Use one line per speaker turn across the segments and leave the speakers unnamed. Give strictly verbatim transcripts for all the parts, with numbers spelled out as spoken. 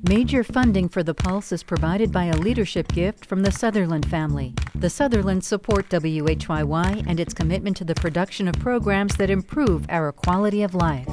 Major funding for The Pulse is provided by a leadership gift from the Sutherland family. The Sutherlands support W H Y Y and its commitment to the production of programs that improve our quality of life.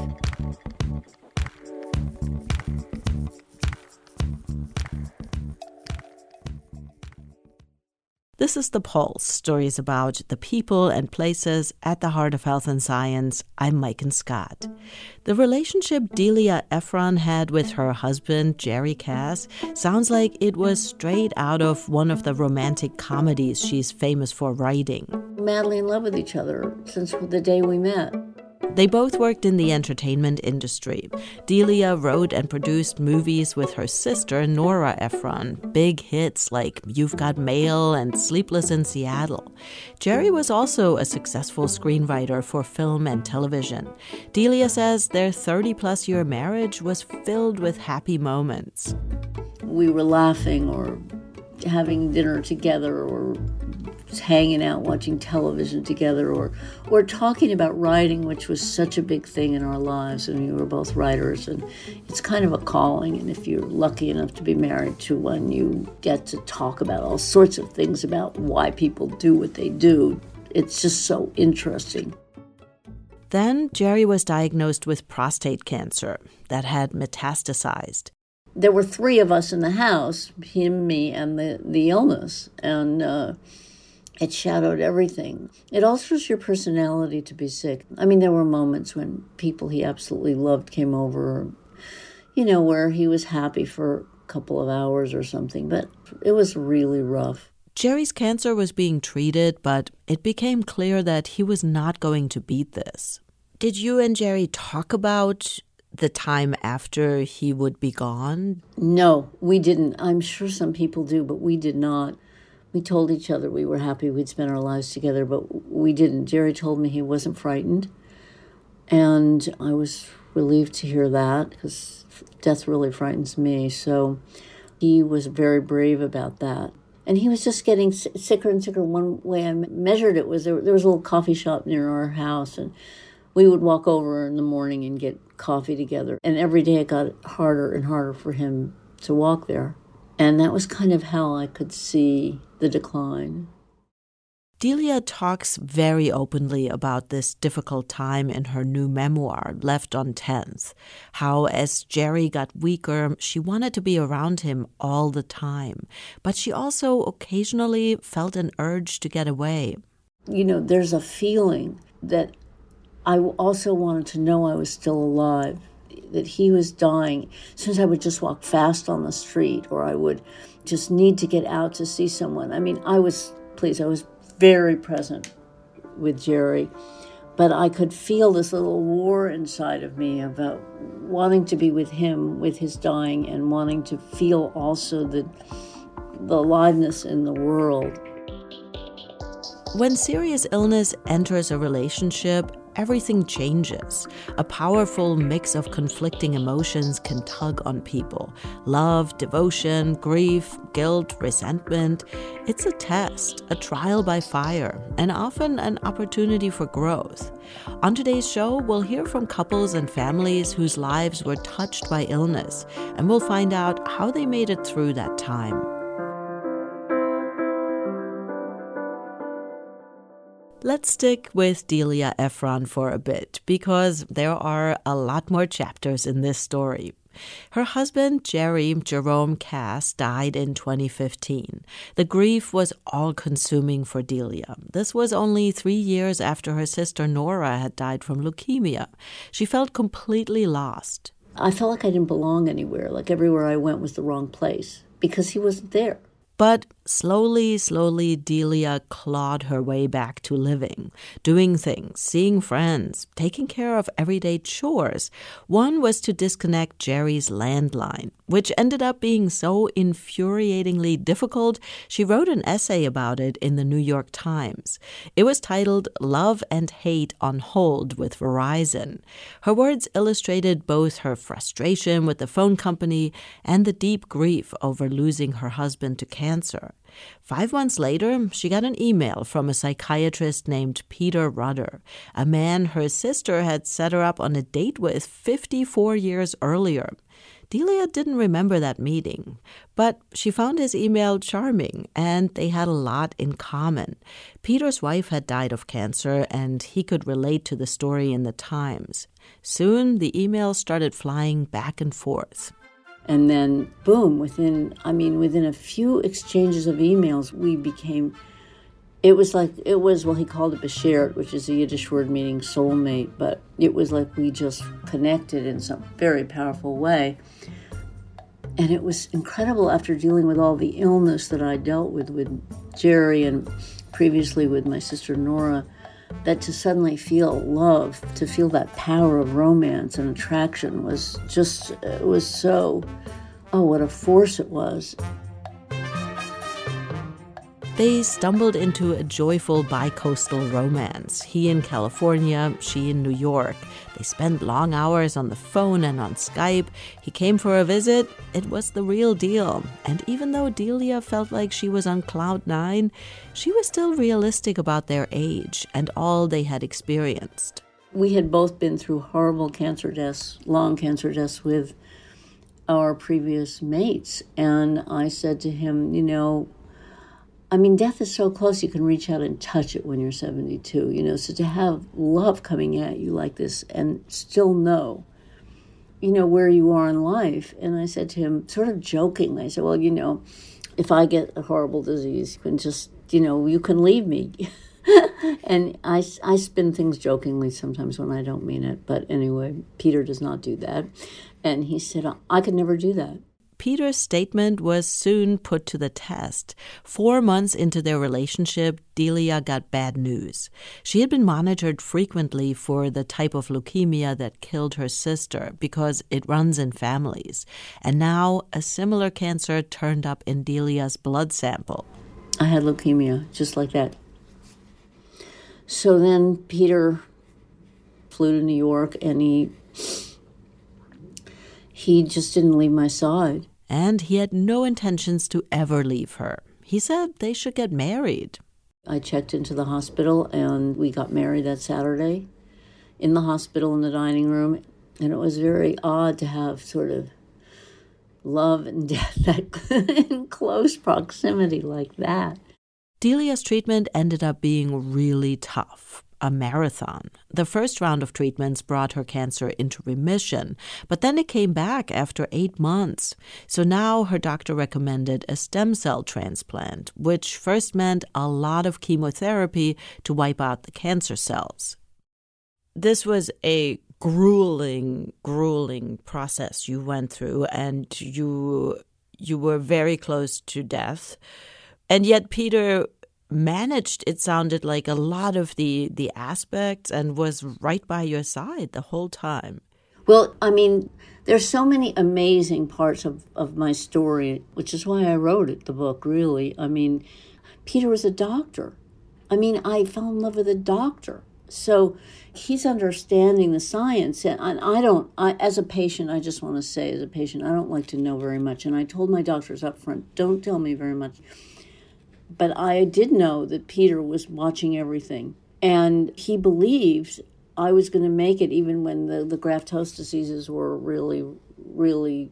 This is The Pulse, stories about the people and places at the heart of health and science. I'm Maiken Scott. The relationship Delia Ephron had with her husband, Jerry Cass, sounds like it was straight out of one of the romantic comedies she's famous for writing.
Madly in love with each other since the day we met.
They both worked in the entertainment industry. Delia wrote and produced movies with her sister, Nora Ephron, big hits like You've Got Mail and Sleepless in Seattle. Jerry was also a successful screenwriter for film and television. Delia says their thirty-plus year marriage was filled with happy moments.
We were laughing or having dinner together or hanging out watching television together or or talking about writing, which was such a big thing in our lives, and we were both writers, and it's kind of a calling, and if you're lucky enough to be married to one, you get to talk about all sorts of things about why people do what they do. It's just so interesting.
Then Jerry was diagnosed with prostate cancer that had metastasized.
There were three of us in the house, him, me, and the, the illness, and uh it shadowed everything. It alters your personality to be sick. I mean, there were moments when people he absolutely loved came over, you know, where he was happy for a couple of hours or something, but it was really rough.
Jerry's cancer was being treated, but it became clear that he was not going to beat this. Did you and Jerry talk about the time after he would be gone?
No, we didn't. I'm sure some people do, but we did not. We told each other we were happy we'd spend our lives together, but we didn't. Jerry told me he wasn't frightened, and I was relieved to hear that because death really frightens me. So he was very brave about that. And he was just getting sicker and sicker. One way I measured it was there, there was a little coffee shop near our house, and we would walk over in the morning and get coffee together. And every day it got harder and harder for him to walk there. And that was kind of how I could see the decline.
Delia talks very openly about this difficult time in her new memoir, Left on tenth, how as Jerry got weaker, she wanted to be around him all the time, but she also occasionally felt an urge to get away.
You know, there's a feeling that I also wanted to know I was still alive, that he was dying. Sometimes I would just walk fast on the street, or I would just need to get out to see someone. I mean, I was, please, I was very present with Jerry, but I could feel this little war inside of me about wanting to be with him, with his dying, and wanting to feel also the, the aliveness in the world.
When serious illness enters a relationship, everything changes. A powerful mix of conflicting emotions can tug on people. Love, devotion, grief, guilt, resentment. It's a test, a trial by fire, and often an opportunity for growth. On today's show, we'll hear from couples and families whose lives were touched by illness, and we'll find out how they made it through that time. Let's stick with Delia Ephron for a bit, because there are a lot more chapters in this story. Her husband, Jerry Jerome Cass, died in twenty fifteen. The grief was all-consuming for Delia. This was only three years after her sister Nora had died from leukemia. She felt completely lost.
I felt like I didn't belong anywhere, like everywhere I went was the wrong place, because he wasn't there.
But slowly, slowly, Delia clawed her way back to living, doing things, seeing friends, taking care of everyday chores. One was to disconnect Jerry's landline, which ended up being so infuriatingly difficult, she wrote an essay about it in the New York Times. It was titled Love and Hate on Hold with Verizon. Her words illustrated both her frustration with the phone company and the deep grief over losing her husband to cancer. Five months later, she got an email from a psychiatrist named Peter Rudder, a man her sister had set her up on a date with fifty-four years earlier. Delia didn't remember that meeting, but she found his email charming, and they had a lot in common. Peter's wife had died of cancer, and he could relate to the story in the Times. Soon, the emails started flying back and forth.
And then, boom, within, I mean, within a few exchanges of emails, we became, it was like, it was, well, he called it Beshert, which is a Yiddish word meaning soulmate, but it was like we just connected in some very powerful way. And it was incredible after dealing with all the illness that I dealt with, with Jerry and previously with my sister Nora, that to suddenly feel love, to feel that power of romance and attraction was just, it was so, oh, what a force it was.
They stumbled into a joyful bi-coastal romance. He in California, she in New York. They spent long hours on the phone and on Skype. He came for a visit. It was the real deal. And even though Delia felt like she was on cloud nine, she was still realistic about their age and all they had experienced.
We had both been through horrible cancer deaths, long cancer deaths with our previous mates. And I said to him, you know, I mean, death is so close, you can reach out and touch it when you're seventy-two, you know, so to have love coming at you like this and still know, you know, where you are in life. And I said to him, sort of jokingly, I said, well, you know, if I get a horrible disease, you can just, you know, you can leave me. And I, I spin things jokingly sometimes when I don't mean it. But anyway, Peter does not do that. And he said, I could never do that.
Peter's statement was soon put to the test. Four months into their relationship, Delia got bad news. She had been monitored frequently for the type of leukemia that killed her sister because it runs in families. And now a similar cancer turned up in Delia's blood sample.
I had leukemia, just like that. So then Peter flew to New York and he he just didn't leave my side.
And he had no intentions to ever leave her. He said they should get married.
I checked into the hospital and we got married that Saturday in the hospital in the dining room. And it was very odd to have sort of love and death that in close proximity like that.
Delia's treatment ended up being really tough. A marathon. The first round of treatments brought her cancer into remission, but then it came back after eight months. So now her doctor recommended a stem cell transplant, which first meant a lot of chemotherapy to wipe out the cancer cells. This was a grueling, grueling process you went through, and you you were very close to death. And yet Peter managed, it sounded like, a lot of the, the aspects and was right by your side the whole time.
Well, I mean, there's so many amazing parts of, of my story, which is why I wrote it, the book, really. I mean, Peter was a doctor. I mean, I fell in love with a doctor. So he's understanding the science. And I don't, I, as a patient, I just want to say, as a patient, I don't like to know very much. And I told my doctors up front, don't tell me very much. But I did know that Peter was watching everything. And he believed I was going to make it even when the, the graft-host diseases were really, really,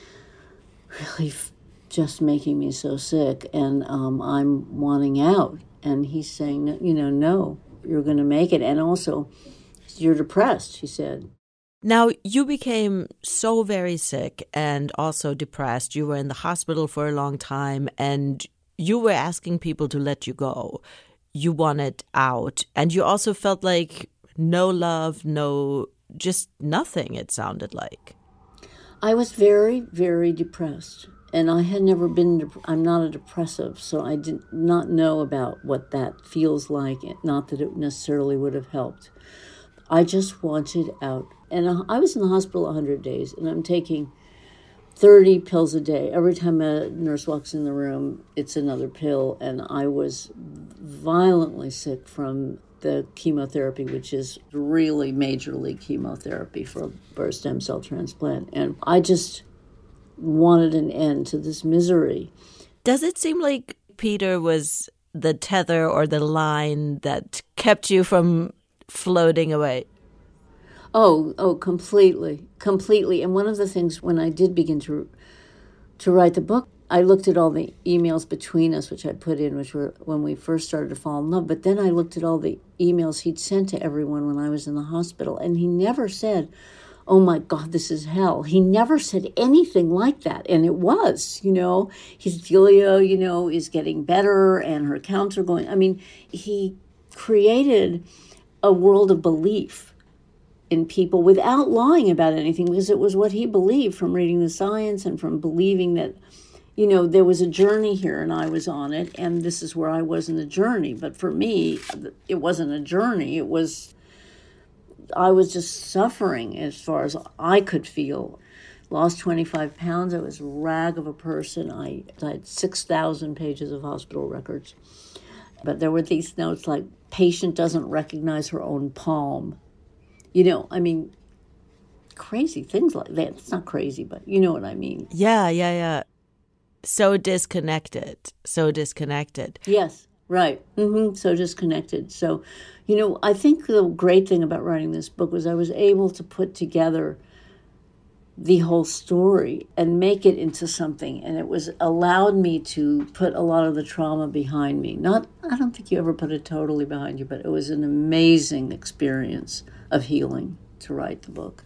really just making me so sick. And um, I'm wanting out. And he's saying, you know, no, you're going to make it. And also, you're depressed, he said.
Now, you became so very sick and also depressed. You were in the hospital for a long time, and you were asking people to let you go. You wanted out. And you also felt like no love, no, just nothing, it sounded like.
I was very, very depressed. And I had never been, I'm not a depressive, so I did not know about what that feels like. Not that it necessarily would have helped. I just wanted out. And I was in the hospital one hundred days, and I'm taking thirty pills a day. Every time a nurse walks in the room, it's another pill. And I was violently sick from the chemotherapy, which is really major league chemotherapy for, for a stem cell transplant. And I just wanted an end to this misery.
Does it seem like Peter was the tether or the line that kept you from floating away?
Oh, oh, completely, completely. And one of the things when I did begin to to write the book, I looked at all the emails between us, which I put in, which were when we first started to fall in love. But then I looked at all the emails he'd sent to everyone when I was in the hospital, and he never said, "Oh my God, this is hell." He never said anything like that. And it was, you know, his Delia, you know, is getting better and her counts are going. I mean, he created a world of belief in people without lying about anything, because it was what he believed from reading the science and from believing that, you know, there was a journey here and I was on it, and this is where I was in the journey. But for me, it wasn't a journey. It was, I was just suffering as far as I could feel. Lost twenty-five pounds. I was a rag of a person. I, I had six thousand pages of hospital records. But there were these notes like, patient doesn't recognize her own palm. You know, I mean, crazy things like that. It's not crazy, but you know what I mean.
Yeah, yeah, yeah. So disconnected. So disconnected.
Yes, right. Mm-hmm. So disconnected. So, you know, I think the great thing about writing this book was I was able to put together the whole story and make it into something. And it was allowed me to put a lot of the trauma behind me. Not, I don't think you ever put it totally behind you, but it was an amazing experience of healing to write the book.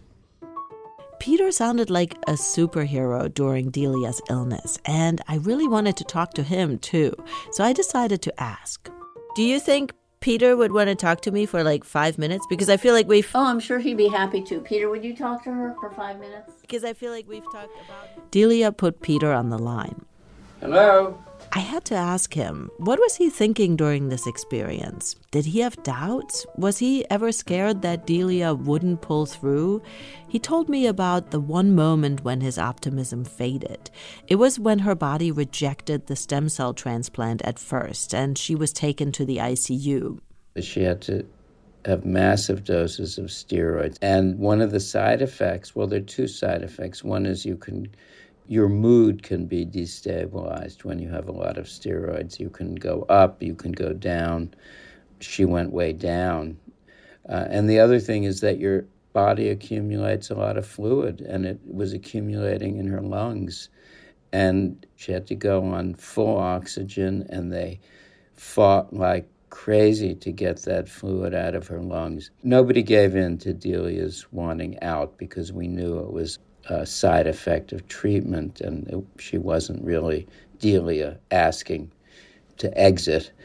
Peter sounded like a superhero during Delia's illness, and I really wanted to talk to him too. So I decided to ask, do you think Peter would want to talk to me for like five minutes? Because I feel like we've...
Oh, I'm sure he'd be happy to. Peter, would you talk to her for five minutes?
Because I feel like we've talked about... Delia put Peter on the line.
Hello?
I had to ask him, what was he thinking during this experience? Did he have doubts? Was he ever scared that Delia wouldn't pull through? He told me about the one moment when his optimism faded. It was when her body rejected the stem cell transplant at first, and she was taken to the I C U.
She had to have massive doses of steroids. And one of the side effects, well, there are two side effects. One is you can... your mood can be destabilized when you have a lot of steroids. You can go up, you can go down. She went way down. Uh, and the other thing is that your body accumulates a lot of fluid, and it was accumulating in her lungs. And she had to go on full oxygen, and they fought like crazy to get that fluid out of her lungs. Nobody gave in to Delia's wanting out because we knew it was a side effect of treatment, and it, she wasn't really Delia asking to exit.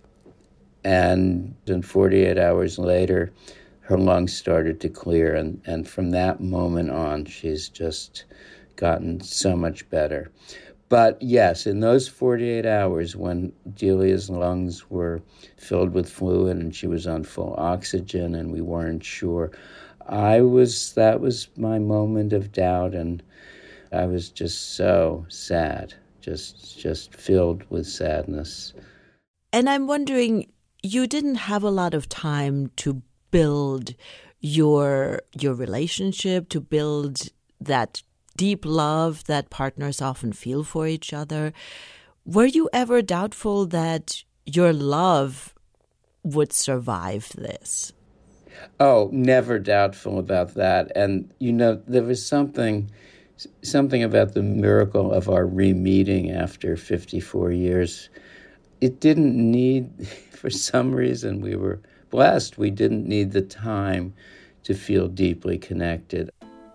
And then forty-eight hours later, her lungs started to clear, and, and from that moment on, she's just gotten so much better. But yes, in those forty-eight hours when Delia's lungs were filled with fluid and she was on full oxygen and we weren't sure, I was, that was my moment of doubt, and I was just so sad, just just filled with sadness.
And I'm wondering, you didn't have a lot of time to build your your relationship, to build that deep love that partners often feel for each other. Were you ever doubtful that your love would survive this?
Oh, never doubtful about that. And, you know, there was something something about the miracle of our re-meeting after fifty-four years. It didn't need, for some reason, we were blessed. We didn't need the time to feel deeply connected.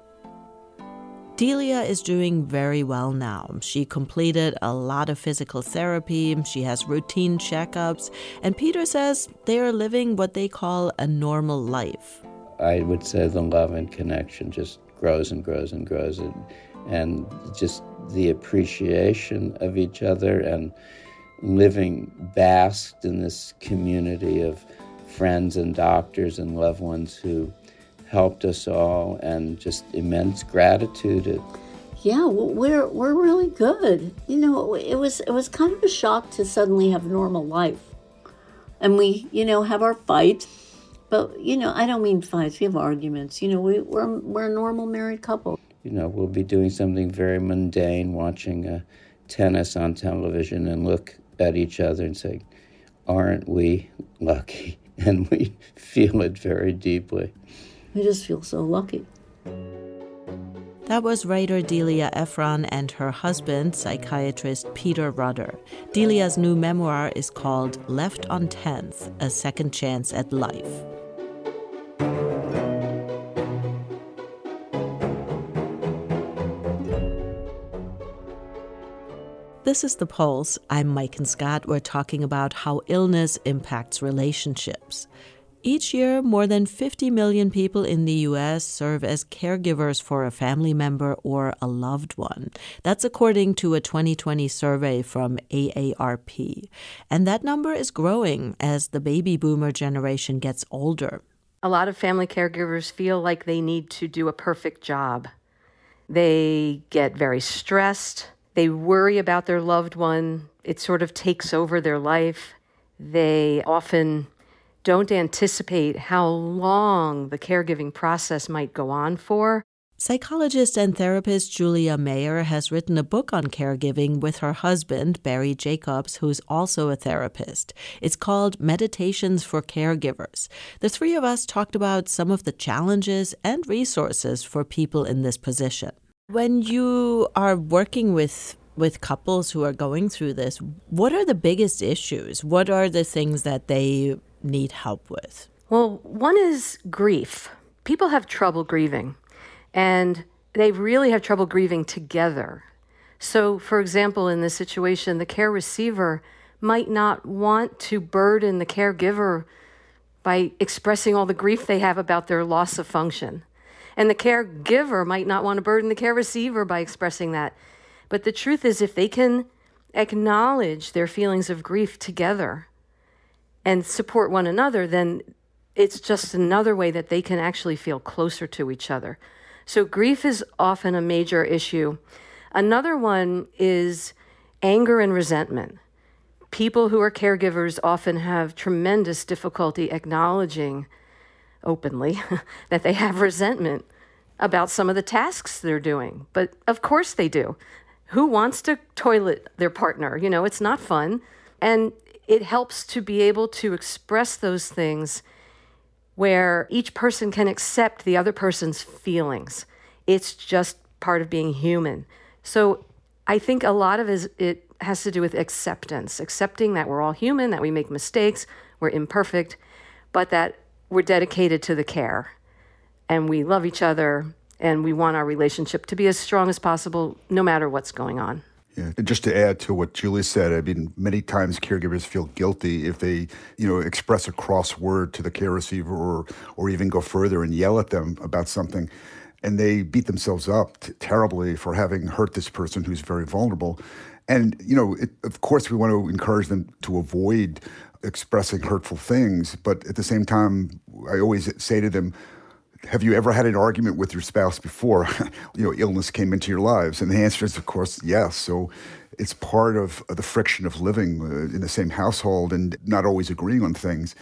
Delia is doing very well now. She completed a lot of physical therapy, she has routine checkups, and Peter says they are living what they call a normal life.
I would say the love and connection just grows and grows and grows, and, and just the appreciation of each other and living basked in this community of friends and doctors and loved ones who helped us all, and just immense gratitude.
Yeah, well, we're we're really good. You know, it was it was kind of a shock to suddenly have a normal life, and we, you know, have our fights, but you know, I don't mean fights. We have arguments. You know, we we're we're a normal married couple.
You know, we'll be doing something very mundane, watching uh, tennis on television, and look at each other and say, "Aren't we lucky?" And we feel it very deeply.
I just feel so lucky.
That was writer Delia Ephron and her husband, psychiatrist Peter Rudder. Delia's new memoir is called Left on tenth, A Second Chance at Life. This is The Pulse. I'm Mike and Scott. We're talking about how illness impacts relationships. Each year, more than fifty million people in the U S serve as caregivers for a family member or a loved one. That's according to a twenty twenty survey from A A R P. And that number is growing as the baby boomer generation gets older.
A lot of family caregivers feel like they need to do a perfect job. They get very stressed. They worry about their loved one. It sort of takes over their life. They often don't anticipate how long the caregiving process might go on for.
Psychologist and therapist Julia Mayer has written a book on caregiving with her husband, Barry Jacobs, who's also a therapist. It's called Meditations for Caregivers. The three of us talked about some of the challenges and resources for people in this position. When you are working with with couples who are going through this, what are the biggest issues? What are the things that they need help with?
Well, one is grief. People have trouble grieving, and they really have trouble grieving together. So, for example, in this situation, the care receiver might not want to burden the caregiver by expressing all the grief they have about their loss of function. And the caregiver might not want to burden the care receiver by expressing that. But the truth is, if they can acknowledge their feelings of grief together and support one another, then it's just another way that they can actually feel closer to each other. So grief is often a major issue. Another one is anger and resentment. People who are caregivers often have tremendous difficulty acknowledging openly that they have resentment about some of the tasks they're doing. But of course they do. Who wants to toilet their partner? You know, it's not fun. And it helps to be able to express those things where each person can accept the other person's feelings. It's just part of being human. So I think a lot of it, it has to do with acceptance, accepting that we're all human, that we make mistakes, we're imperfect, but that we're dedicated to the care and we love each other and we want our relationship to be as strong as possible no matter what's going on.
Yeah, and just to add to what Julie said, I mean, many times caregivers feel guilty if they, you know, express a cross word to the care receiver or or even go further and yell at them about something. And they beat themselves up t- terribly for having hurt this person who's very vulnerable. And, you know, it, of course, we want to encourage them to avoid expressing hurtful things. But at the same time, I always say to them, have you ever had an argument with your spouse before, you know, illness came into your lives? And the answer is, of course, yes. So it's part of the friction of living uh, in the same household and not always agreeing on things.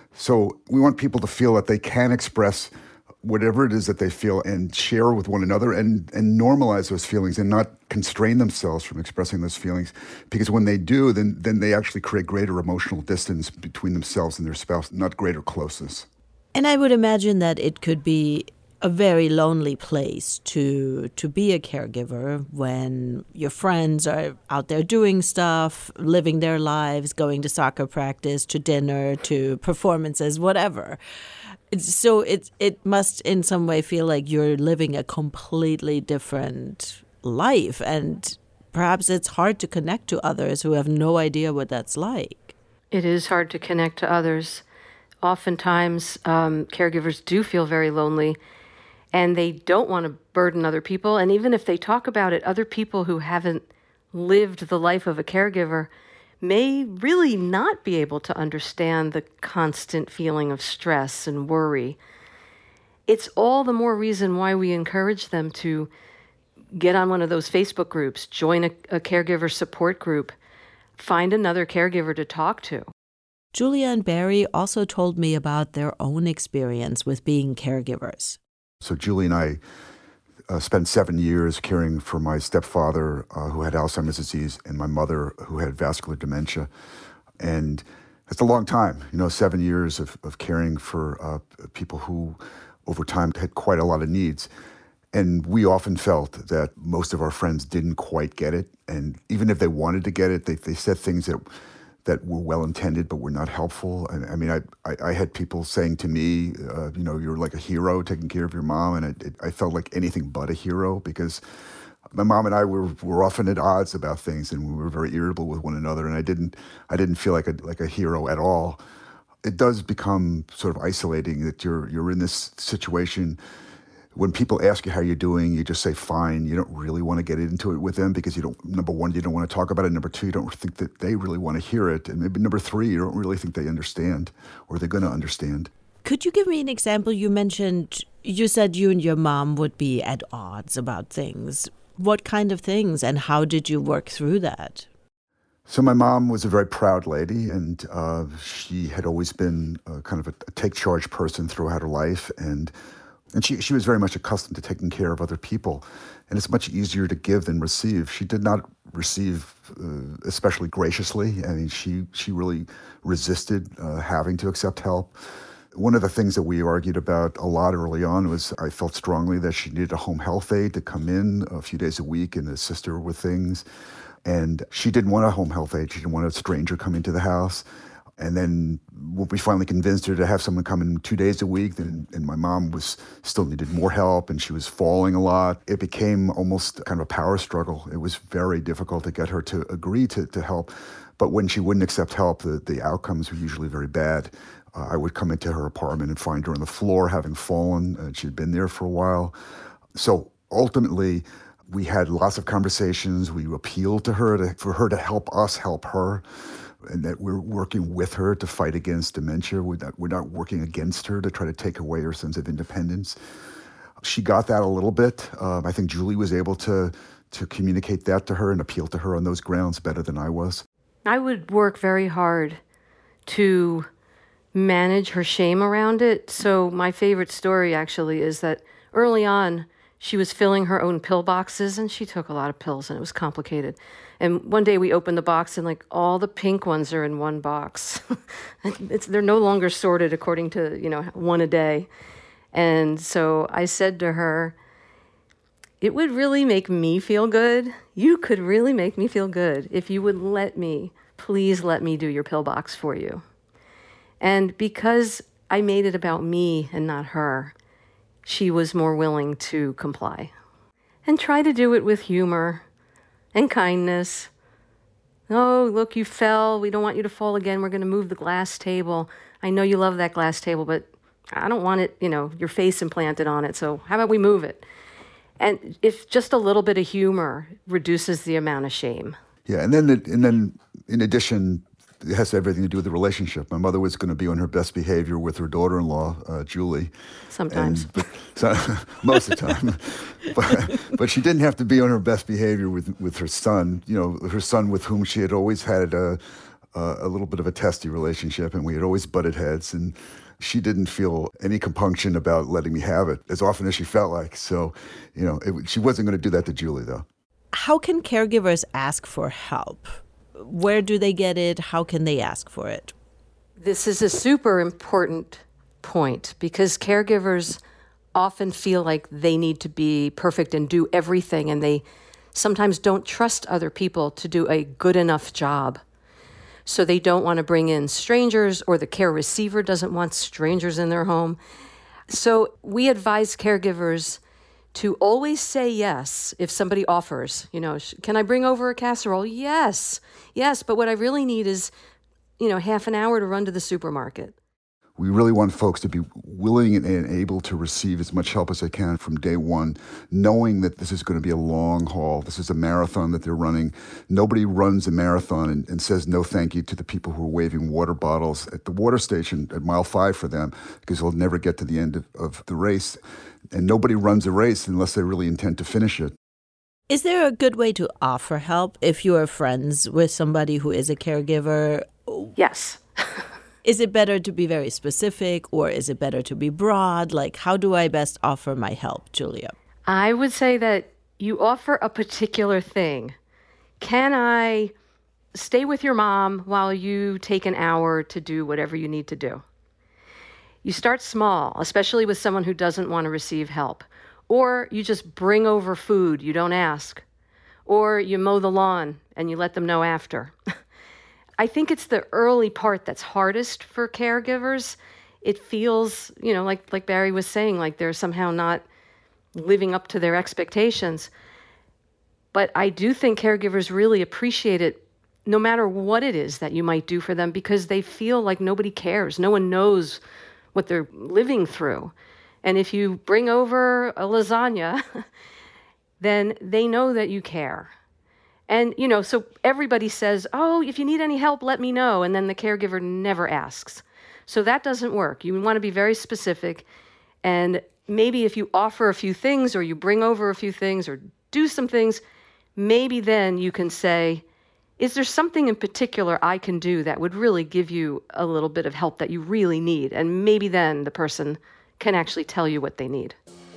So we want people to feel that they can express whatever it is that they feel and share with one another and, and normalize those feelings and not constrain themselves from expressing those feelings. Because when they do, then, then they actually create greater emotional distance between themselves and their spouse, not greater closeness.
And I would imagine that it could be a very lonely place to to be a caregiver when your friends are out there doing stuff, living their lives, going to soccer practice, to dinner, to performances, whatever. It's, so it it must in some way feel like you're living a completely different life, and perhaps it's hard to connect to others who have no idea what that's like.
It is hard to connect to others. Oftentimes, um, caregivers do feel very lonely, and they don't want to burden other people. And even if they talk about it, other people who haven't lived the life of a caregiver may really not be able to understand the constant feeling of stress and worry. It's all the more reason why we encourage them to get on one of those Facebook groups, join a, a caregiver support group, find another caregiver to talk to.
Julia and Barry also told me about their own experience with being caregivers.
So Julie and I uh, spent seven years caring for my stepfather uh, who had Alzheimer's disease and my mother who had vascular dementia. And it's a long time, you know, seven years of, of caring for uh, people who over time had quite a lot of needs. And we often felt that most of our friends didn't quite get it. And even if they wanted to get it, they, they said things that that were well-intended but were not helpful. And I mean, I, I, I had people saying to me, uh, you know, you're like a hero taking care of your mom. And it, it, I felt like anything but a hero, because my mom and I were were often at odds about things, and we were very irritable with one another. And I didn't I didn't feel like a like a hero at all. It does become sort of isolating that you're you're in this situation. When people ask you how you're doing, you just say fine. You don't really want to get into it with them because you don't. Number one, you don't want to talk about it. Number two, you don't think that they really want to hear it. And maybe number three, you don't really think they understand, or they're going to understand.
Could you give me an example? You mentioned, you said you and your mom would be at odds about things. What kind of things, and how did you work through that?
So my mom was a very proud lady, and uh, she had always been uh, kind of a, a take-charge person throughout her life, and and she she was very much accustomed to taking care of other people, and it's much easier to give than receive. She did not receive uh, especially graciously. I mean, she she really resisted uh, having to accept help. One of the things that we argued about a lot early on was I felt strongly that she needed a home health aide to come in a few days a week and assist her with things. And she didn't want a home health aide. She didn't want a stranger come into the house. And then when we finally convinced her to have someone come in two days a week, then, and my mom was still needed more help, and she was falling a lot. It became almost kind of a power struggle. It was very difficult to get her to agree to, to help. But when she wouldn't accept help, the, the outcomes were usually very bad. Uh, I would come into her apartment and find her on the floor having fallen. Uh, she'd been there for a while. So ultimately, we had lots of conversations. We appealed to her to, for her to help us help her, and that we're working with her to fight against dementia. We're not, we're not working against her to try to take away her sense of independence. She got that a little bit. Um, I think Julie was able to to communicate that to her and appeal to her on those grounds better than I was.
I would work very hard to manage her shame around it. So my favorite story actually is that early on, she was filling her own pill boxes, and she took a lot of pills, and it was complicated. And one day we opened the box, and like all the pink ones are in one box. it's, they're no longer sorted according to, you know, one a day. And so I said to her, it would really make me feel good. You could really make me feel good if you would let me, please let me do your pill box for you. And because I made it about me and not her, she was more willing to comply. And try to do it with humor and kindness. Oh, look, you fell. We don't want you to fall again. We're going to move the glass table. I know you love that glass table, but I don't want it, you know, your face implanted on it. So how about we move it? And if just a little bit of humor reduces the amount of shame.
Yeah, and then and then in addition, it has everything to do with the relationship. My mother was going to be on her best behavior with her daughter-in-law, uh, Julie.
Sometimes.
And, but, so, most of the time. but, but she didn't have to be on her best behavior with, with her son. You know, her son with whom she had always had a, a, a little bit of a testy relationship, and we had always butted heads. And she didn't feel any compunction about letting me have it as often as she felt like. So, you know, it, she wasn't going to do that to Julie, though.
How can caregivers ask for help? Where do they get it? How can they ask for it?
This is a super important point because caregivers often feel like they need to be perfect and do everything, and they sometimes don't trust other people to do a good enough job. So they don't want to bring in strangers, or the care receiver doesn't want strangers in their home. So we advise caregivers to always say yes if somebody offers, you know, can I bring over a casserole? Yes, yes, but what I really need is, you know, half an hour to run to the supermarket.
We really want folks to be willing and able to receive as much help as they can from day one, knowing that this is going to be a long haul. This is a marathon that they're running. Nobody runs a marathon and, and says no thank you to the people who are waving water bottles at the water station at mile five for them, because they'll never get to the end of, of the race. And nobody runs a race unless they really intend to finish it.
Is there a good way to offer help if you are friends with somebody who is a caregiver?
Yes.
Is it better to be very specific, or is it better to be broad? Like, how do I best offer my help, Julia?
I would say that you offer a particular thing. Can I stay with your mom while you take an hour to do whatever you need to do? You start small, especially with someone who doesn't want to receive help. Or you just bring over food, you don't ask. Or you mow the lawn and you let them know after. I think it's the early part that's hardest for caregivers. It feels, you know, like like Barry was saying, like they're somehow not living up to their expectations. But I do think caregivers really appreciate it no matter what it is that you might do for them, because they feel like nobody cares. No one knows what they're living through. And if you bring over a lasagna, then they know that you care. And, you know, so everybody says, oh, if you need any help, let me know. And then the caregiver never asks. So that doesn't work. You want to be very specific. And maybe if you offer a few things, or you bring over a few things, or do some things, maybe then you can say, is there something in particular I can do that would really give you a little bit of help that you really need? And maybe then the person can actually tell you what they need.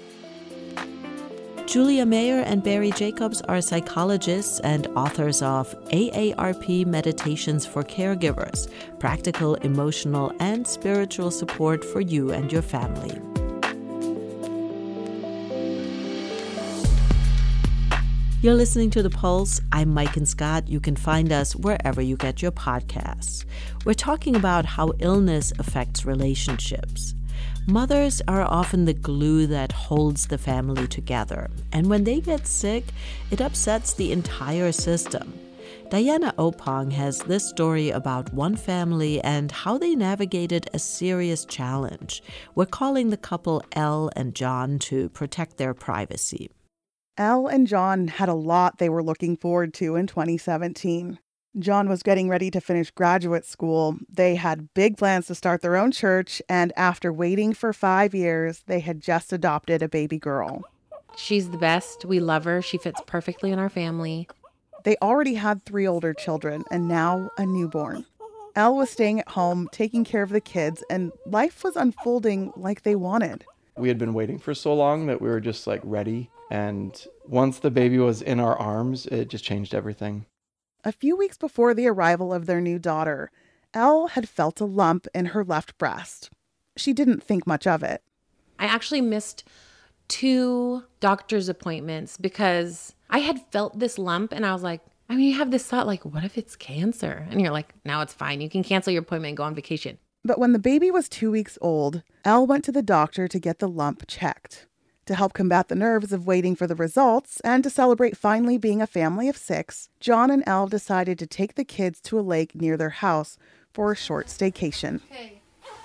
Julia Mayer and Barry Jacobs are psychologists and authors of A A R P Meditations for Caregivers, practical, emotional, and spiritual support for you and your family. You're listening to The Pulse. I'm Mike and Scott. You can find us wherever you get your podcasts. We're talking about how illness affects relationships. Mothers are often the glue that holds the family together, and when they get sick, it upsets the entire system. Diana Opong has this story about one family and how they navigated a serious challenge. We're calling the couple Elle and John to protect their privacy.
Elle and John had a lot they were looking forward to in twenty seventeen. John was getting ready to finish graduate school. They had big plans to start their own church, and after waiting for five years, they had just adopted a baby girl.
She's the best. We love her. She fits perfectly in our family.
They already had three older children, and now a newborn. Elle was staying at home, taking care of the kids, and life was unfolding like they wanted.
We had been waiting for so long that we were just like ready. And once the baby was in our arms, it just changed everything.
A few weeks before the arrival of their new daughter, Elle had felt a lump in her left breast. She didn't think much of it.
I actually missed two doctor's appointments because I had felt this lump, and I was like, I mean, you have this thought like, what if it's cancer? And you're like, now it's fine. You can cancel your appointment and go on vacation.
But when the baby was two weeks old, Elle went to the doctor to get the lump checked. To help combat the nerves of waiting for the results and to celebrate finally being a family of six, John and Elle decided to take the kids to a lake near their house for a short staycation.
I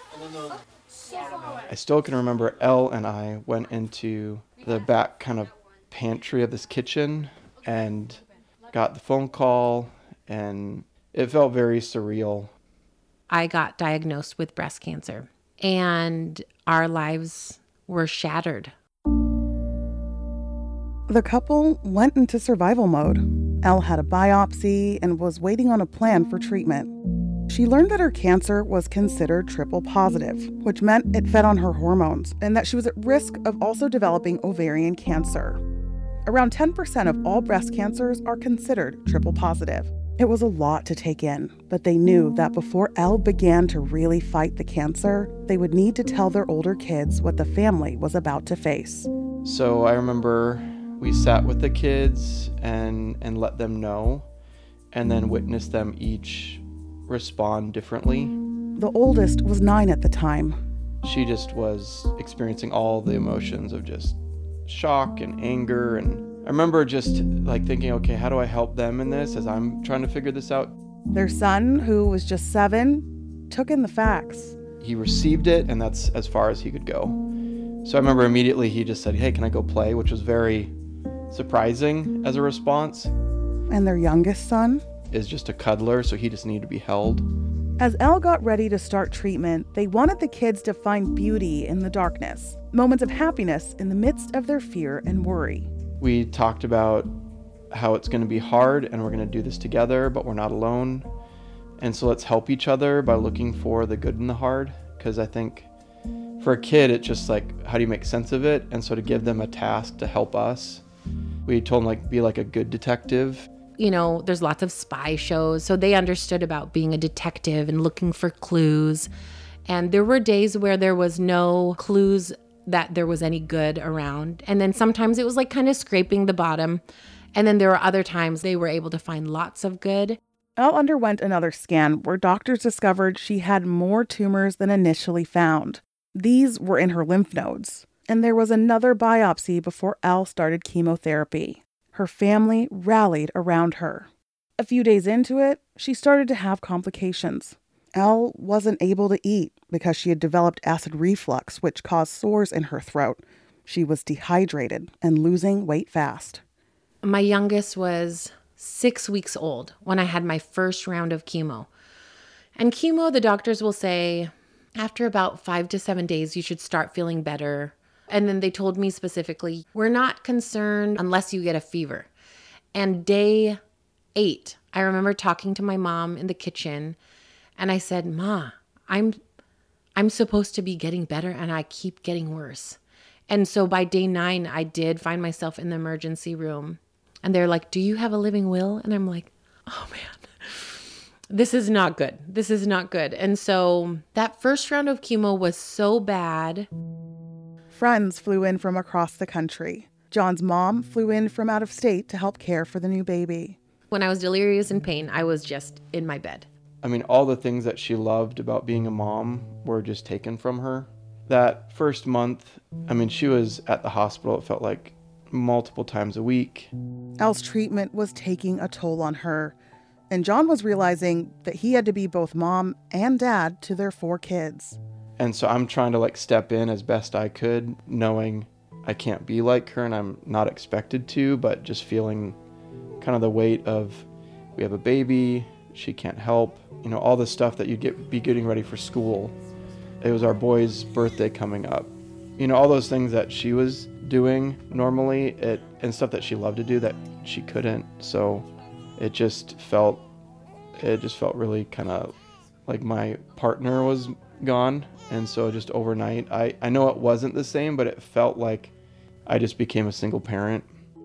still can remember Elle and I went into the back kind of pantry of this kitchen and got the phone call, and it felt very surreal.
I got diagnosed with breast cancer, and our lives were shattered.
The couple went into survival mode. Elle had a biopsy and was waiting on a plan for treatment. She learned that her cancer was considered triple positive, which meant it fed on her hormones and that she was at risk of also developing ovarian cancer. Around ten percent of all breast cancers are considered triple positive. It was a lot to take in, but they knew that before Elle began to really fight the cancer, they would need to tell their older kids what the family was about to face.
So I remember we sat with the kids and, and let them know, and then witnessed them each respond differently.
The oldest was nine at the time.
She just was experiencing all the emotions of just shock and anger. And I remember just like thinking, okay, how do I help them in this as I'm trying to figure this out?
Their son, who was just seven, took in the facts.
He received it, and that's as far as he could go. So I remember immediately he just said, hey, can I go play? Which was very surprising as a response.
And their youngest son
is just a cuddler, so he just needed to be held.
As Elle got ready to start treatment, they wanted the kids to find beauty in the darkness, moments of happiness in the midst of their fear and worry.
We talked about how it's going to be hard and we're going to do this together, but we're not alone. And so let's help each other by looking for the good in the hard, because I think for a kid, it's just like, how do you make sense of it? And so to give them a task to help us, we told them, like, be like a good detective.
You know, there's lots of spy shows, so they understood about being a detective and looking for clues. And there were days where there was no clues that there was any good around. And then sometimes it was like kind of scraping the bottom. And then there were other times they were able to find lots of good.
Elle underwent another scan where doctors discovered she had more tumors than initially found. These were in her lymph nodes. And there was another biopsy before Elle started chemotherapy. Her family rallied around her. A few days into it, she started to have complications. Elle wasn't able to eat because she had developed acid reflux, which caused sores in her throat. She was dehydrated and losing weight fast.
My youngest was six weeks old when I had my first round of chemo. And chemo, the doctors will say, after about five to seven days, you should start feeling better. And then they told me specifically, we're not concerned unless you get a fever. And day eight, I remember talking to my mom in the kitchen, and I said, Ma, I'm I'm supposed to be getting better, and I keep getting worse. And so by day nine, I did find myself in the emergency room. And they're like, do you have a living will? And I'm like, oh man, this is not good. This is not good. And so that first round of chemo was so bad.
Friends flew in from across the country. John's mom flew in from out of state to help care for the new baby.
When I was delirious in pain, I was just in my bed.
I mean, all the things that she loved about being a mom were just taken from her. That first month, I mean, she was at the hospital, it felt like multiple times a week.
Elle's treatment was taking a toll on her, and John was realizing that he had to be both mom and dad to their four kids.
And so I'm trying to like step in as best I could, knowing I can't be like her and I'm not expected to, but just feeling kind of the weight of, we have a baby, she can't help, you know, all the stuff that you'd get, be getting ready for school. It was our boy's birthday coming up. You know, all those things that she was doing normally, it and stuff that she loved to do that she couldn't. So it just felt, it just felt really kind of like my partner was gone. And so just overnight, I, I know it wasn't the same, but it felt like I just became a single parent.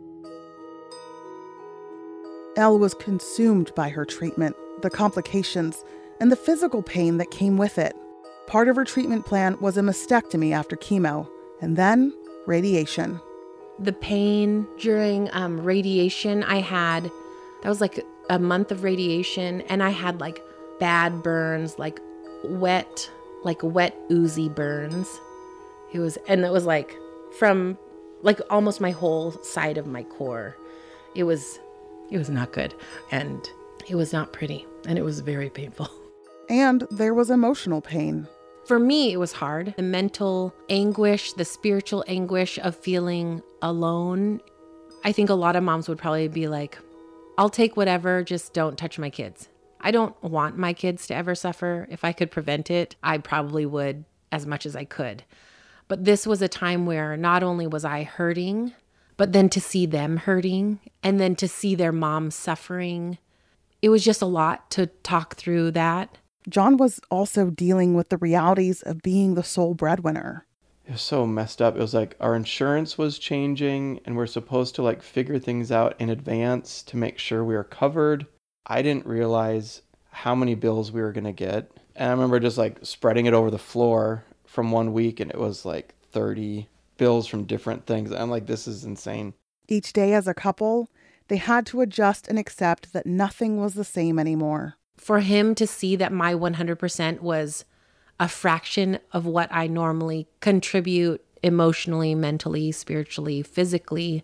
Elle was consumed by her treatment, the complications, and the physical pain that came with it. Part of her treatment plan was a mastectomy after chemo, and then radiation.
The pain during um, radiation I had, that was like a month of radiation, and I had like bad burns, like wet, like wet oozy burns. It was, and it was like from like almost my whole side of my core. It was, it was not good, and it was not pretty, and it was very painful.
And there was emotional pain.
For me, it was hard. The mental anguish, the spiritual anguish of feeling alone. I think a lot of moms would probably be like, I'll take whatever, just don't touch my kids. I don't want my kids to ever suffer. If I could prevent it, I probably would as much as I could. But this was a time where not only was I hurting, but then to see them hurting and then to see their mom suffering, it was just a lot to talk through that.
John was also dealing with the realities of being the sole breadwinner.
It was so messed up. It was like our insurance was changing and we're supposed to like figure things out in advance to make sure we were covered. I didn't realize how many bills we were going to get. And I remember just like spreading it over the floor from one week and it was like thirty bills from different things. I'm like, this is insane.
Each day as a couple, they had to adjust and accept that nothing was the same anymore.
For him to see that my one hundred percent was a fraction of what I normally contribute emotionally, mentally, spiritually, physically,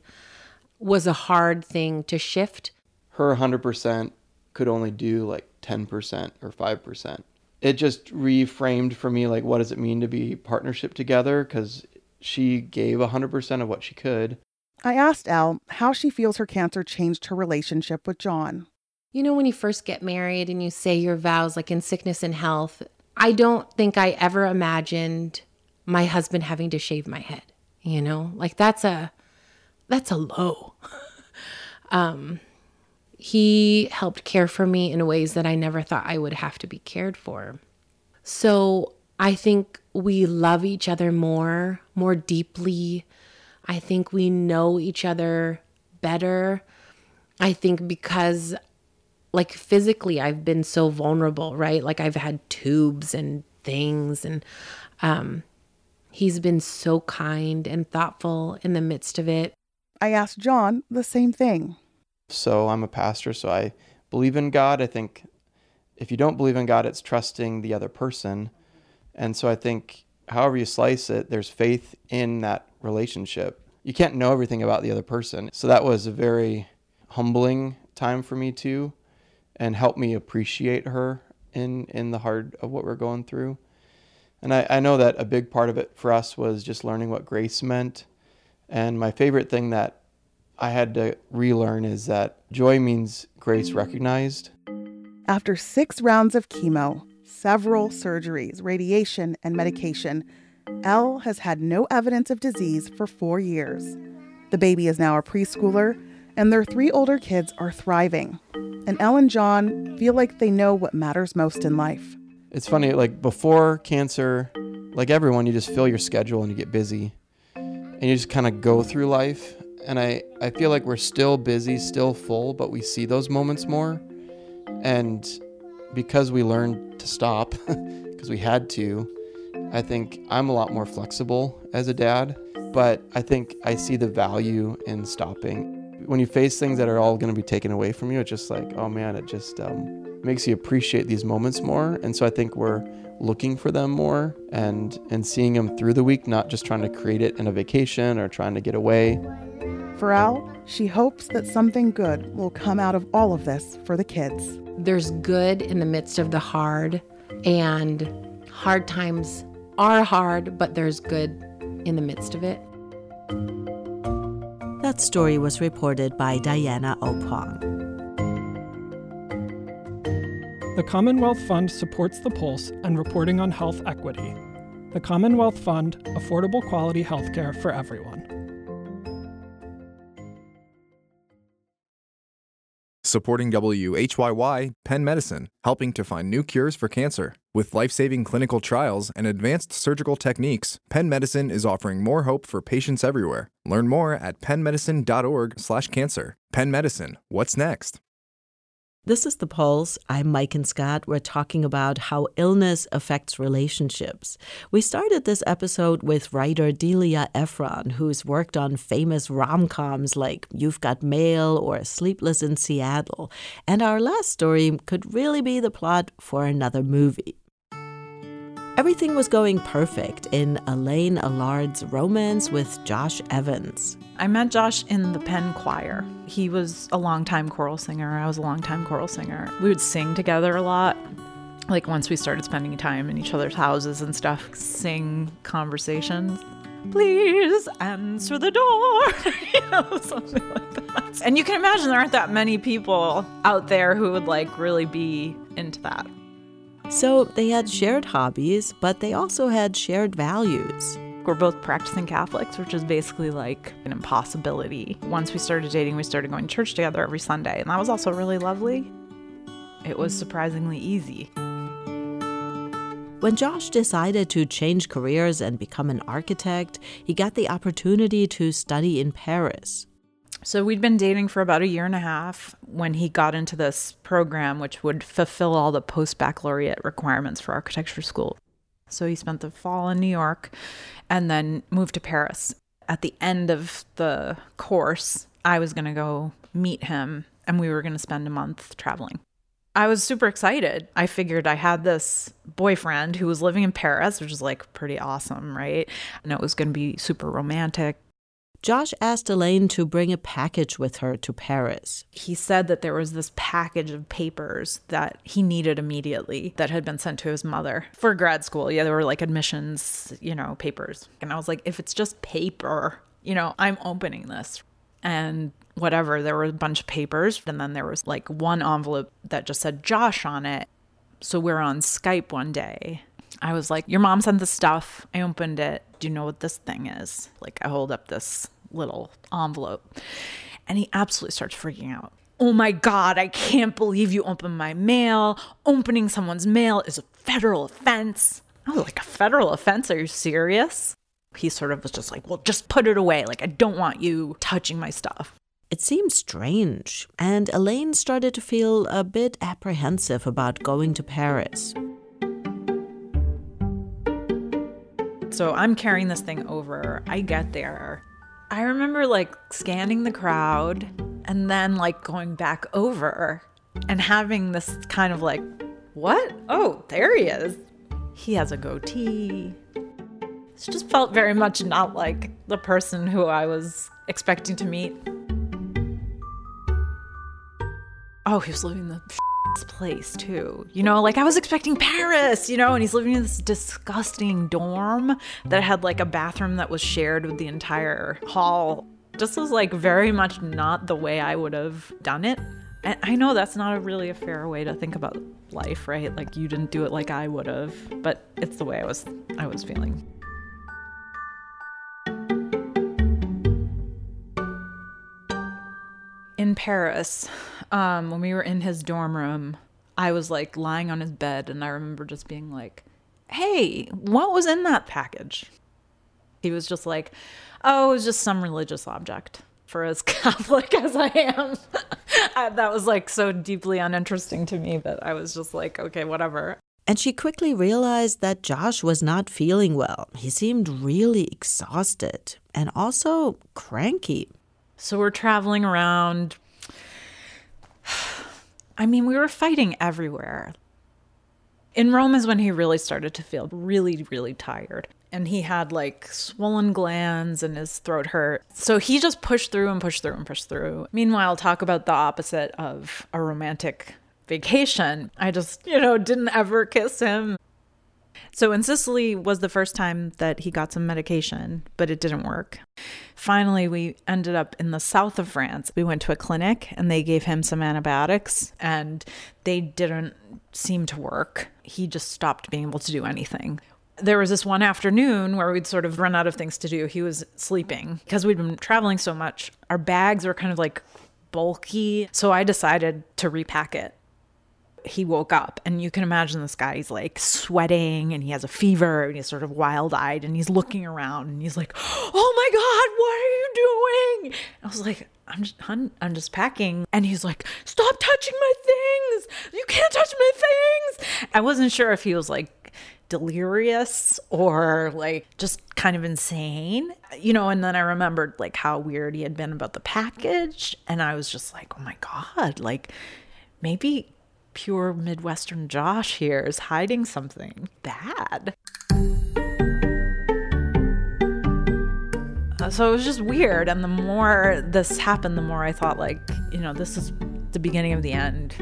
was a hard thing to shift.
Her one hundred percent could only do like ten percent or five percent. It just reframed for me, like, what does it mean to be partnership together? Because she gave one hundred percent of what she could.
I asked Elle how she feels her cancer changed her relationship with John.
You know, when you first get married and you say your vows, like in sickness and health, I don't think I ever imagined my husband having to shave my head. You know, like that's a, that's a low. um, he helped care for me in ways that I never thought I would have to be cared for. So I think we love each other more, more deeply. I think we know each other better. I think because like physically I've been so vulnerable, right? Like I've had tubes and things. And um, he's been so kind and thoughtful in the midst of it.
I asked John the same thing.
So I'm a pastor, so I believe in God. I think if you don't believe in God, it's trusting the other person. And so I think however you slice it, there's faith in that relationship. You can't know everything about the other person. So that was a very humbling time for me too, and helped me appreciate her in, in the heart of what we're going through. And I, I know that a big part of it for us was just learning what grace meant. And my favorite thing that I had to relearn is that joy means grace recognized.
After six rounds of chemo, several surgeries, radiation, and medication, Elle has had no evidence of disease for four years. The baby is now a preschooler, and their three older kids are thriving. And Elle and John feel like they know what matters most in life.
It's funny, like before cancer, like everyone, you just fill your schedule and you get busy. And you just kind of go through life. And I, I feel like we're still busy, still full, but we see those moments more. And because we learned to stop, because we had to, I think I'm a lot more flexible as a dad. But I think I see the value in stopping. When you face things that are all going to be taken away from you, it's just like, oh man, it just um, makes you appreciate these moments more. And so I think we're looking for them more and, and seeing them through the week, not just trying to create it in a vacation or trying to get away.
For Elle, she hopes that something good will come out of all of this for the kids.
There's good in the midst of the hard, and hard times are hard, but there's good in the midst of it.
That story was reported by Diana Opong.
The Commonwealth Fund supports The Pulse and reporting on health equity. The Commonwealth Fund, affordable quality healthcare for everyone.
Supporting W H Y Y, Penn Medicine, helping to find new cures for cancer. With life-saving clinical trials and advanced surgical techniques, Penn Medicine is offering more hope for patients everywhere. Learn more at pennmedicine.org slash cancer. Penn Medicine, what's next?
This is The Pulse. I'm Mike and Scott. We're talking about how illness affects relationships. We started this episode with writer Delia Ephron, who's worked on famous rom-coms like You've Got Mail or Sleepless in Seattle. And our last story could really be the plot for another movie. Everything was going perfect in Elaine Allard's romance with Josh Evans.
I met Josh in the Penn choir. He was a longtime choral singer. I was a longtime choral singer. We would sing together a lot. Like once we started spending time in each other's houses and stuff, sing conversations. Please answer the door, you know, something like that. And you can imagine there aren't that many people out there who would like really be into that.
So they had shared hobbies, but they also had shared values.
We're both practicing Catholics, which is basically like an impossibility. Once we started dating, we started going to church together every Sunday, and that was also really lovely. It was surprisingly easy.
When Josh decided to change careers and become an architect, he got the opportunity to study in Paris.
So we'd been dating for about a year and a half when he got into this program, which would fulfill all the post-baccalaureate requirements for architecture school. So he spent the fall in New York and then moved to Paris. At the end of the course, I was going to go meet him, and we were going to spend a month traveling. I was super excited. I figured I had this boyfriend who was living in Paris, which is like pretty awesome, right? And it was going to be super romantic.
Josh asked Elaine to bring a package with her to Paris.
He said that there was this package of papers that he needed immediately that had been sent to his mother for grad school. Yeah, there were like admissions, you know, papers. And I was like, if it's just paper, you know, I'm opening this. And whatever, there were a bunch of papers. And then there was like one envelope that just said Josh on it. So we're on Skype one day. I was like, your mom sent the stuff. I opened it. Do you know what this thing is? Like, I hold up this little envelope. And he absolutely starts freaking out. Oh my God, I can't believe you opened my mail. Opening someone's mail is a federal offense. I was like, a federal offense? Are you serious? He sort of was just like, well, just put it away. Like, I don't want you touching my stuff.
It seemed strange, and Elaine started to feel a bit apprehensive about going to Paris.
So I'm carrying this thing over. I get there. I remember like scanning the crowd and then like going back over and having this kind of like, what? Oh, there he is. He has a goatee. It just felt very much not like the person who I was expecting to meet. Oh, he was living in the place too. You know, like I was expecting Paris, you know, and he's living in this disgusting dorm that had like a bathroom that was shared with the entire hall. Just was like very much not the way I would have done it. And I know that's not a really a fair way to think about life, right? Like you didn't do it like I would have, but it's the way I was I was feeling. In Paris, um, when we were in his dorm room, I was like lying on his bed and I remember just being like, hey, what was in that package? He was just like, oh, it was just some religious object. For as Catholic as I am, I, that was like so deeply uninteresting to me that I was just like, okay, whatever.
And she quickly realized that Josh was not feeling well. He seemed really exhausted and also cranky.
So we're traveling around. I mean, we were fighting everywhere. In Rome is when he really started to feel really, really tired. And he had like swollen glands and his throat hurt. So he just pushed through and pushed through and pushed through. Meanwhile, talk about the opposite of a romantic vacation. I just, you know, didn't ever kiss him. So in Sicily was the first time that he got some medication, but it didn't work. Finally, we ended up in the south of France. We went to a clinic and they gave him some antibiotics and they didn't seem to work. He just stopped being able to do anything. There was this one afternoon where we'd sort of run out of things to do. He was sleeping because we'd been traveling so much. Our bags were kind of like bulky. So I decided to repack it. He woke up and you can imagine this guy, he's like sweating and he has a fever and he's sort of wild-eyed and he's looking around and he's like, oh my God, what are you doing? I was like, I'm just, hun, I'm just packing. And he's like, stop touching my things. You can't touch my things. I wasn't sure if he was like delirious or like just kind of insane, you know, and then I remembered like how weird he had been about the package. And I was just like, oh my God, like maybe pure Midwestern Josh here is hiding something bad. Uh, so it was just weird. And the more this happened, the more I thought like, you know, this is the beginning of the end.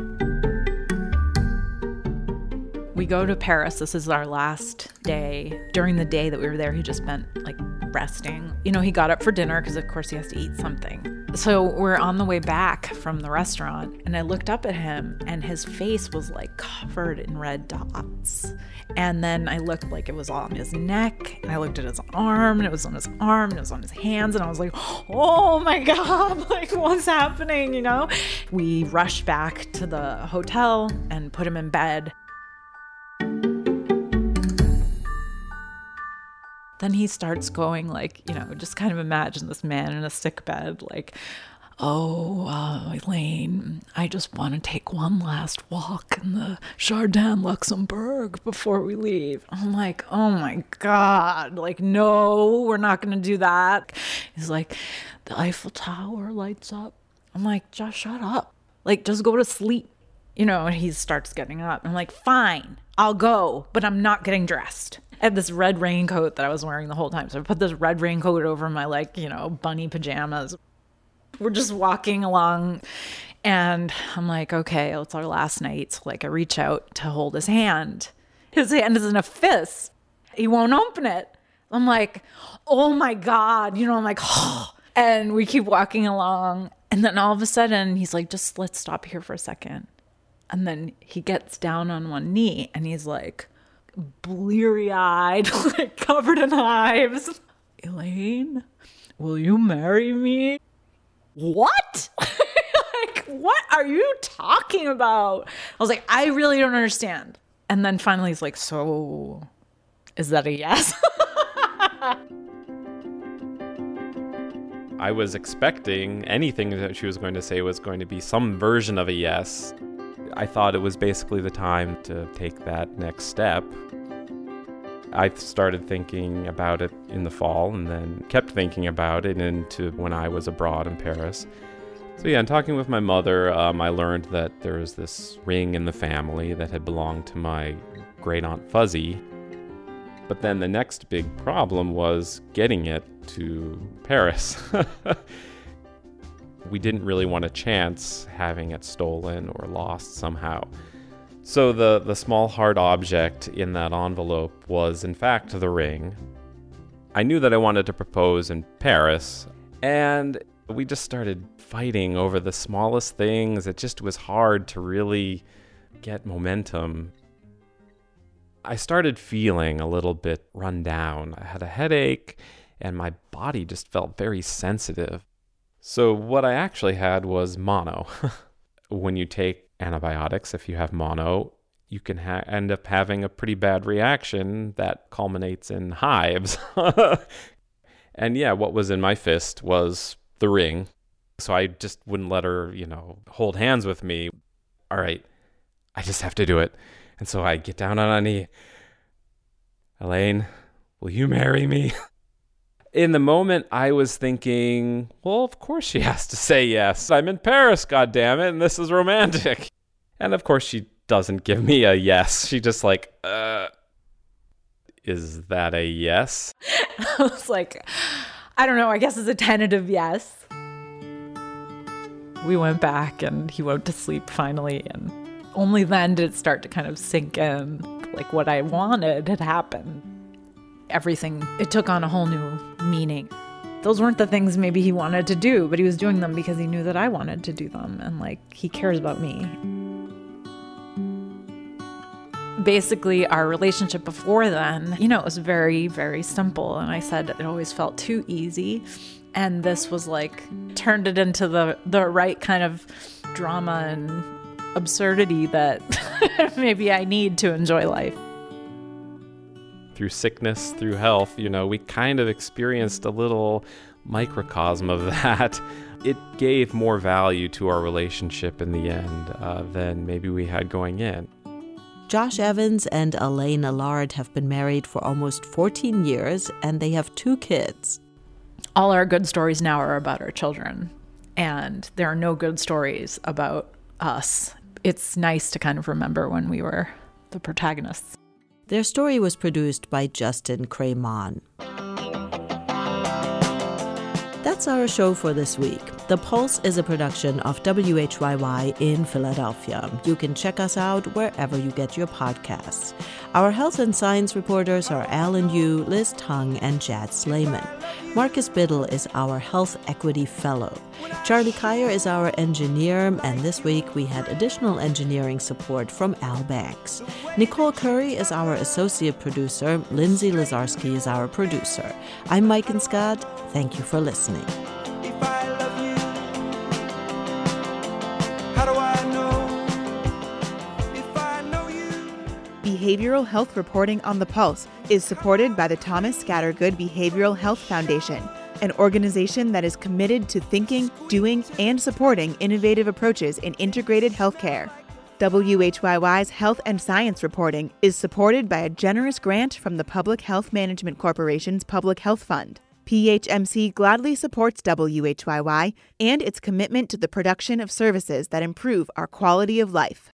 We go to Paris. This is our last day. During the day that we were there, he just spent like resting. You know, he got up for dinner because of course he has to eat something. So we're on the way back from the restaurant and I looked up at him and his face was like covered in red dots. And then I looked like it was all on his neck and I looked at his arm and it was on his arm and it was on his hands and I was like, oh my God, like what's happening, you know? We rushed back to the hotel and put him in bed. Then he starts going like, you know, just kind of imagine this man in a sick bed, like, oh, uh, Elaine, I just want to take one last walk in the Jardin Luxembourg before we leave. I'm like, oh my God, like, no, we're not going to do that. He's like, the Eiffel Tower lights up. I'm like, just shut up. Like, just go to sleep. You know, and he starts getting up. I'm like, fine, I'll go, but I'm not getting dressed. I had this red raincoat that I was wearing the whole time. So I put this red raincoat over my, like, you know, bunny pajamas. We're just walking along and I'm like, okay, it's our last night. So like I reach out to hold his hand. His hand is in a fist. He won't open it. I'm like, oh my God. You know, I'm like, oh. And we keep walking along. And then all of a sudden he's like, just let's stop here for a second. And then he gets down on one knee and he's like, bleary-eyed, like covered in hives. Elaine, will you marry me? What? Like, what are you talking about? I was like, I really don't understand. And then finally he's like, so is that a yes?
I was expecting anything that she was going to say was going to be some version of a yes. I thought it was basically the time to take that next step. I started thinking about it in the fall and then kept thinking about it into when I was abroad in Paris. So yeah, in talking with my mother, um, I learned that there was this ring in the family that had belonged to my great aunt Fuzzy. But then the next big problem was getting it to Paris. We didn't really want a chance having it stolen or lost somehow. So the, the small hard object in that envelope was in fact the ring. I knew that I wanted to propose in Paris, and we just started fighting over the smallest things. It just was hard to really get momentum. I started feeling a little bit run down. I had a headache, and my body just felt very sensitive. So what I actually had was mono. When you take antibiotics, if you have mono, you can ha- end up having a pretty bad reaction that culminates in hives. And yeah, what was in my fist was the ring. So I just wouldn't let her, you know, hold hands with me. All right, I just have to do it. And so I get down on a knee. Elaine, will you marry me? In the moment, I was thinking, well, of course she has to say yes. I'm in Paris, goddammit, and this is romantic. And of course, she doesn't give me a yes. She just like, uh, is that a yes?
I was like, I don't know, I guess it's a tentative yes. We went back and he went to sleep finally, and only then did it start to kind of sink in, like what I wanted had happened. Everything, it took on a whole new meaning. Those weren't the things maybe he wanted to do, but he was doing them because he knew that I wanted to do them, and like he cares about me. Basically, our relationship before then, you know, it was very, very simple. And I said it always felt too easy. And this was like, turned it into the, the right kind of drama and absurdity that maybe I need to enjoy life.
Through sickness, through health, you know, we kind of experienced a little microcosm of that. It gave more value to our relationship in the end uh, than maybe we had going in.
Josh Evans and Elaine Allard have been married for almost fourteen years, and they have two kids.
All our good stories now are about our children, and there are no good stories about us. It's nice to kind of remember when we were the protagonists.
Their story was produced by Justin Cremon. That's our show for this week. The Pulse is a production of W H Y Y in Philadelphia. You can check us out wherever you get your podcasts. Our health and science reporters are Alan Yu, Liz Tung, and Jad Slayman. Marcus Biddle is our Health Equity Fellow. Charlie Kyer is our engineer, and this week we had additional engineering support from Al Banks. Nicole Curry is our associate producer. Lindsay Lazarski is our producer. I'm Mike and Scott. Thank you for listening.
Behavioral health reporting on the Pulse is supported by the Thomas Scattergood Behavioral Health Foundation, an organization that is committed to thinking, doing, and supporting innovative approaches in integrated healthcare. W H Y Y's health and science reporting is supported by a generous grant from the Public Health Management Corporation's Public Health Fund. P H M C gladly supports W H Y Y and its commitment to the production of services that improve our quality of life.